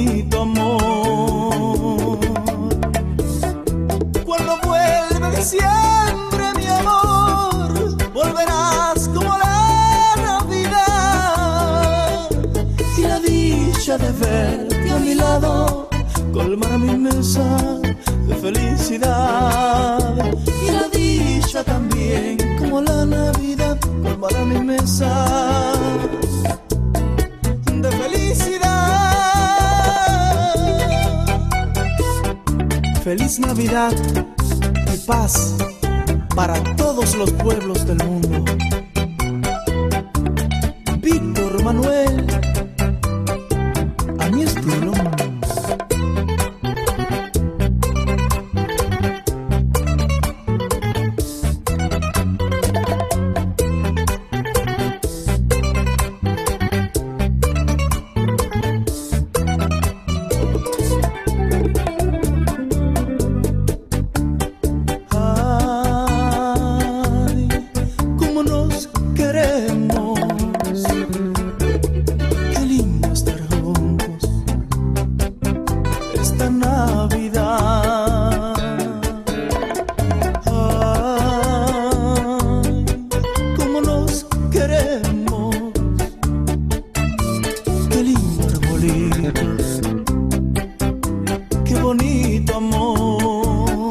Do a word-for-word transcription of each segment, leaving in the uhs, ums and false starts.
bonito amor. Cuando vuelve diciembre, mi amor, volverás como la Navidad. Y la dicha de verte a mi lado colmará mi mesa de felicidad. Y la dicha también, como la Navidad, colmará mi mesa de felicidad. Feliz Navidad y paz para todos los pueblos del mundo. Víctor Manuel, a mi estilo. Qué bonito amor.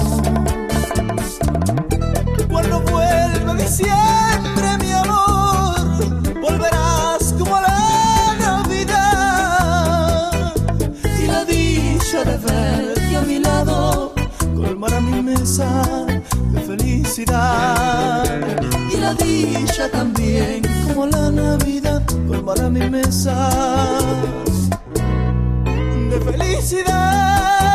Cuando vuelva diciembre, mi amor, volverás como la Navidad. Y la dicha de verte a mi lado colmará mi mesa de felicidad. Y la dicha también, como la Navidad, colmará mi mesa de felicidad.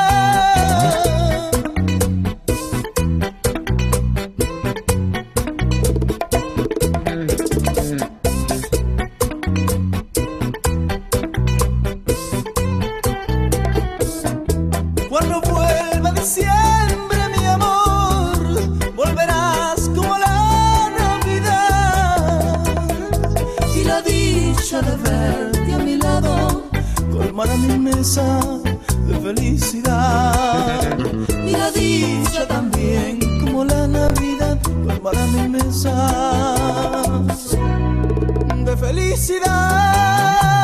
Cuando vuelva diciembre, mi amor, volverás como la Navidad. Y la dicha de verte a mi lado colmará mi mesa de felicidad. Y la dicha también, como la Navidad, colmará mi mesa de felicidad.